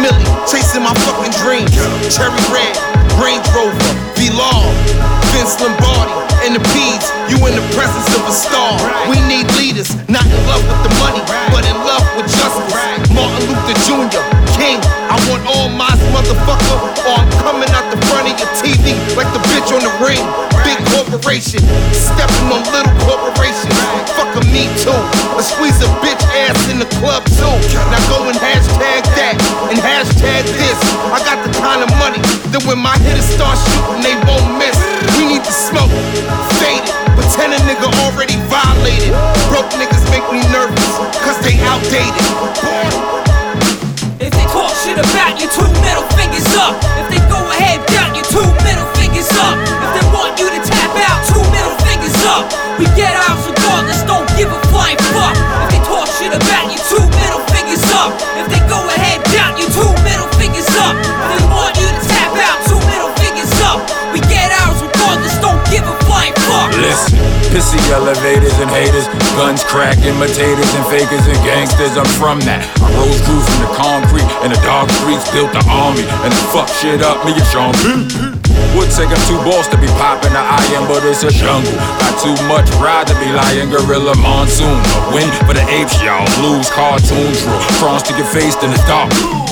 Millie, chasing my fucking dreams. Cherry red, Range Rover, V-Law, Vince Lombardi, and the P's. You in the presence of a star. We need leaders, not in love with the money, but in love with justice. Martin Luther Jr., King, I want all my motherfucker, or I'm coming out the front of your TV like the bitch on the ring. Big corporation, stepping on little corporations. Fuck a me too. Let's squeeze a bitch ass in the club too. Now go and hashtag that and hashtag this. I got the kind of money that when my hitters start shooting, they won't miss. We need to smoke, faded, pretend a nigga already violated. Broke niggas make me nervous, cause they outdated. If they talk shit about you, 2 middle fingers up. If they go ahead, doubt you, 2 middle fingers up. If they want you to tap out, 2 middle fingers up. We get ours regardless, don't give a flying fuck. If they talk shit about you, 2 middle fingers up. If they go ahead, doubt you, 2 middle fingers up. If they want you to tap out, 2 middle fingers up. We get ours regardless, don't give a flying fuck. Listen, pissy elevators and haters, guns, crack, imitators and fakers and gangsters. I'm from that. I rose cruising the concrete in the dark streets, built the army and fuck shit up. Me and Sean P. Would take 2 balls to be popping the iron, but it's a jungle. Got too much pride to be lying. Gorilla monsoon, a win for the apes, y'all. Blues, cartoons, draw cross to get faced in the dark.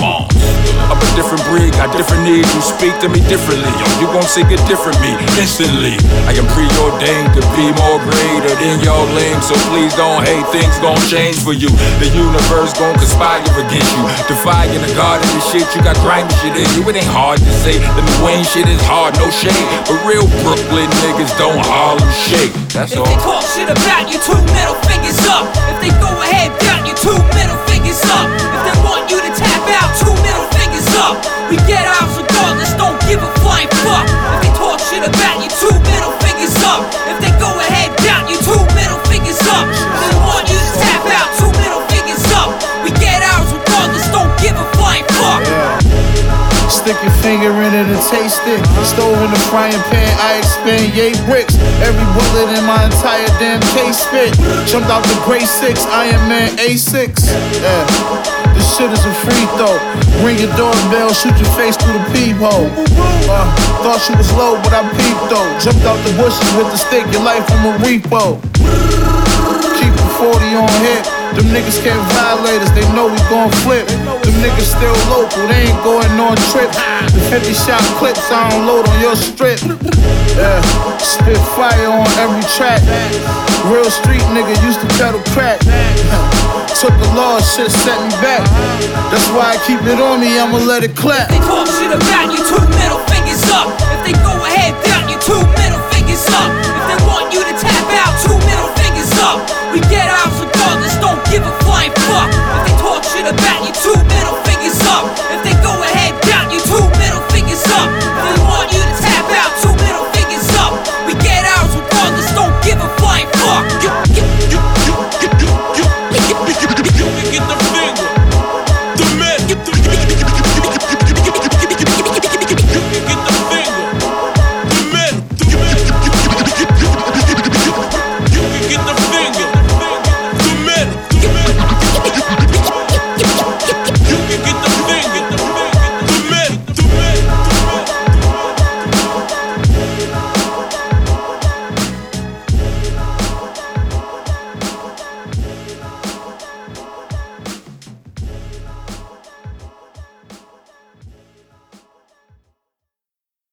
I'm a different breed, got different needs. You speak to me differently, yo. You gon' see a different me instantly. I am preordained to be more greater than your lane, so please don't hate. Things gon' change for you. The universe gon' conspire against you. Defying the God of this shit, you got grimy shit in you. It ain't hard to say. The New Wayne shit is hard, no shade. But real Brooklyn niggas don't Harlem shake. That's all. If they talk shit about you, 2 middle fingers up. If they go ahead, doubt you, 2 middle fingers up. If they want you to tap out, 2 middle fingers up. We get ours regardless, don't give a flying fuck. If they talk shit about you, 2 middle fingers up. If they go ahead, doubt you, 2 middle fingers up. If they want you to tap out, 2 middle fingers up. We get ours regardless, don't give a flying fuck. Stick your finger in it and taste it. Stove in the frying pan, I expand yay bricks. Every bullet in my entire damn case spit. Jumped out the grade 6, Iron Man A6. Yeah, this shit is a free throw. Ring your doorbell, shoot your face through the peephole. Thought she was low, but I peeped though. Jumped out the bushes with the stick, your life from a repo. Keep the 40 on hip. Them niggas can't violate us, they know we gon' flip. Them niggas still local, they ain't going on trips. The 50-shot clips I don't load on your strip. Yeah, spit fire on every track. Real street nigga used to pedal crack. Took the law, shit set me back. That's why I keep it on me, I'ma let it clap. If they talk shit about you, 2 middle fingers up. If they go ahead, doubt you, 2 middle fingers up. If they want you to tap out,